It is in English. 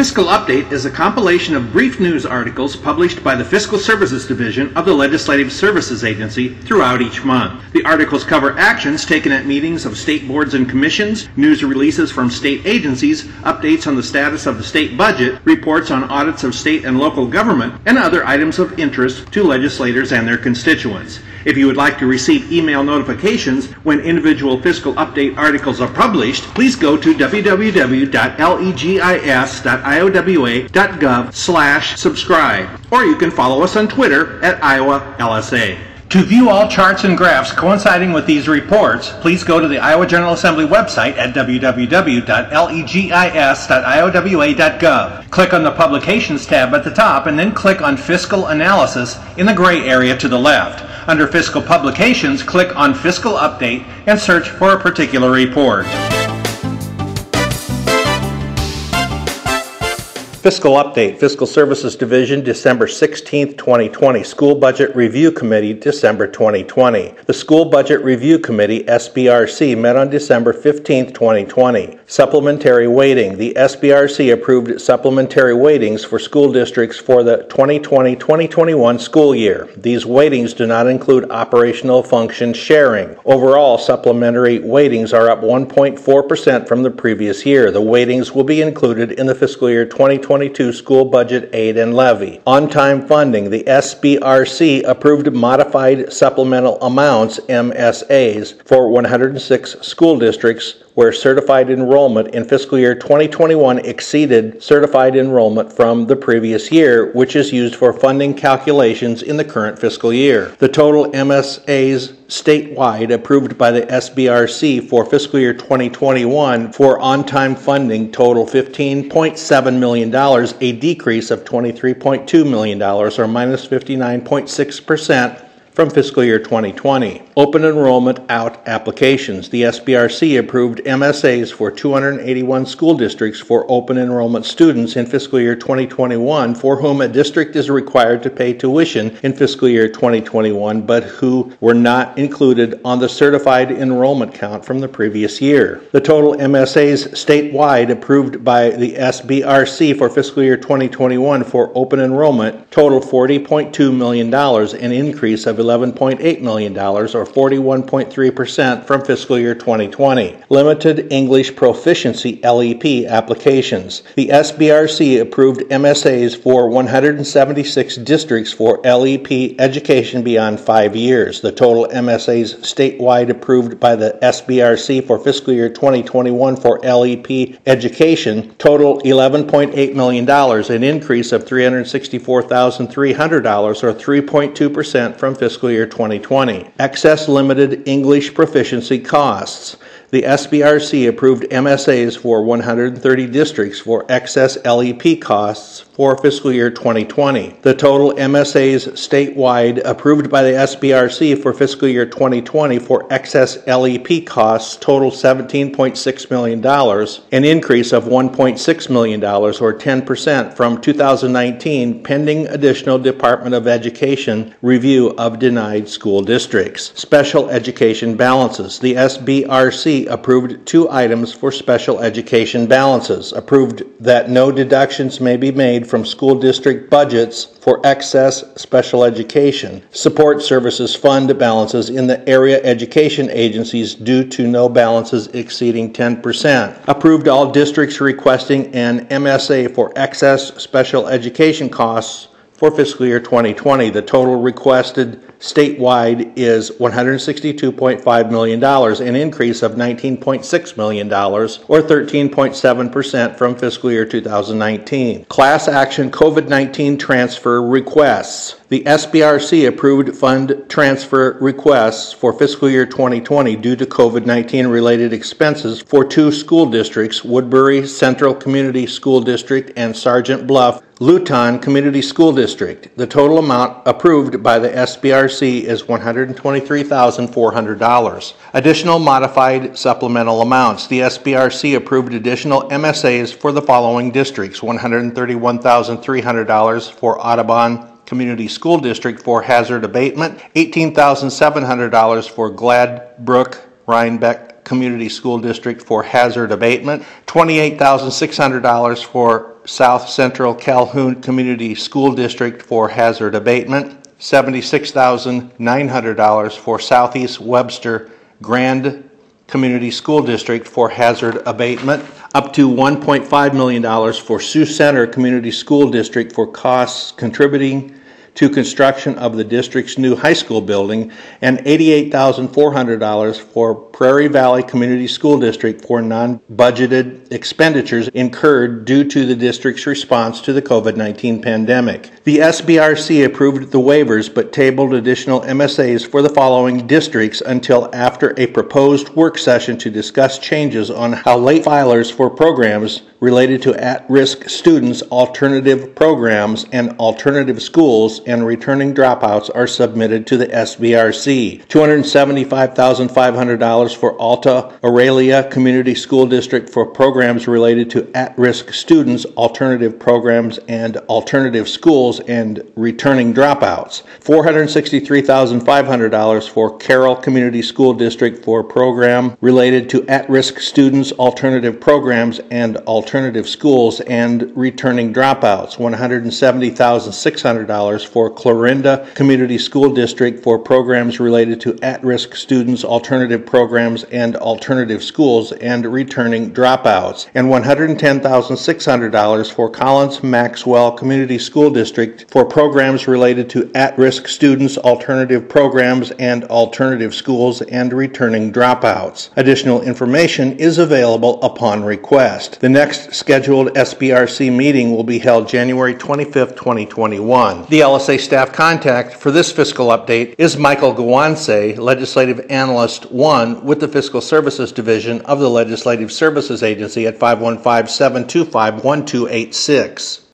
Fiscal Update is a compilation of brief news articles published by the Fiscal Services Division of the Legislative Services Agency throughout each month. The articles cover actions taken at meetings of state boards and commissions, news releases from state agencies, updates on the status of the state budget, reports on audits of state and local government, and other items of interest to legislators and their constituents. If you would like to receive email notifications when individual Fiscal Update articles are published, please go to www.legis.iowa.gov/subscribe, or you can follow us on Twitter at @IowaLSA. To view all charts and graphs coinciding with these reports, please go to the Iowa General Assembly website at www.legis.iowa.gov. Click on the Publications tab at the top and then click on Fiscal Analysis in the gray area to the left. Under Fiscal Publications, click on Fiscal Update and search for a particular report. Fiscal Update, Fiscal Services Division, December 16, 2020. School Budget Review Committee, December 2020. The School Budget Review Committee, SBRC, met on December 15, 2020. Supplementary weighting. The SBRC approved supplementary weightings for school districts for the 2020-2021 school year. These weightings do not include operational function sharing. Overall, supplementary weightings are up 1.4% from the previous year. The weightings will be included in the fiscal year 2022 school budget aid and levy. On-time funding. The SBRC approved modified supplemental amounts, MSAs, for 106 school districts where certified enrollment in fiscal year 2021 exceeded certified enrollment from the previous year, which is used for funding calculations in the current fiscal year. The total MSAs statewide approved by the SBRC for fiscal year 2021 for on-time funding total $15.7 million, a decrease of $23.2 million, or minus 59.6%. from fiscal year 2020. Open enrollment out applications. The SBRC approved MSAs for 281 school districts for open enrollment students in fiscal year 2021 for whom a district is required to pay tuition in fiscal year 2021 but who were not included on the certified enrollment count from the previous year. The total MSAs statewide approved by the SBRC for fiscal year 2021 for open enrollment totaled $40.2 million, an increase of $11.8 million, or 41.3% from fiscal year 2020. Limited English Proficiency LEP applications. The SBRC approved MSAs for 176 districts for LEP education beyond 5 years. The total MSAs statewide approved by the SBRC for fiscal year 2021 for LEP education total $11.8 million, an increase of $364,300, or 3.2% from fiscal year 2020. Excess limited English proficiency costs. The SBRC approved MSAs for 130 districts for excess LEP costs for fiscal year 2020. The total MSAs statewide approved by the SBRC for fiscal year 2020 for excess LEP costs total $17.6 million, an increase of $1.6 million, or 10% from 2019, pending additional Department of Education review of denied school districts. Special education balances. The SBRC approved 2 items for special education balances. Approved that no deductions may be made from school district budgets for excess special education support services fund balances in the area education agencies due to no balances exceeding 10%. Approved all districts requesting an MSA for excess special education costs for fiscal year 2020. The total requested statewide is $162.5 million, an increase of $19.6 million, or 13.7% from fiscal year 2019. Class action COVID-19 transfer requests. The SBRC approved fund transfer requests for fiscal year 2020 due to COVID-19 related expenses for 2 school districts, Woodbury Central Community School District and Sergeant Bluff Luton Community School District. The total amount approved by the SBRC is $123,400. Additional modified supplemental amounts. The SBRC approved additional MSAs for the following districts: $131,300 for Audubon Community School District for hazard abatement, $18,700 for Gladbrook Rhinebeck Community School District for hazard abatement, $28,600 for South Central Calhoun Community School District for hazard abatement, $76,900 for Southeast Webster Grand Community School District for hazard abatement, up to $1.5 million for Sioux Center Community School District for costs contributing to construction of the district's new high school building, and $88,400 for Prairie Valley Community School District for non-budgeted expenditures incurred due to the district's response to the COVID-19 pandemic. The SBRC approved the waivers but tabled additional MSAs for the following districts until after a proposed work session to discuss changes on how late filers for programs related to at-risk students, alternative programs, and alternative schools and returning dropouts are submitted to the SBRC. $275,500 for Alta Aurelia Community School District for programs related to at-risk students, alternative programs, and alternative schools and returning dropouts. $463,500 for Carroll Community School District for program related to at-risk students, alternative programs, and alternative schools and returning dropouts. $170,600 for Clarinda Community School District for programs related to at-risk students, alternative programs, and alternative schools and returning dropouts. And $110,600 for Collins Maxwell Community School District for programs related to at-risk students, alternative programs, and alternative schools and returning dropouts. Additional information is available upon request. The next scheduled SBRC meeting will be held January 25th, 2021. The LSA staff contact for this fiscal update is Michael Gawanse, Legislative Analyst 1 with the Fiscal Services Division of the Legislative Services Agency at 515-725-1286.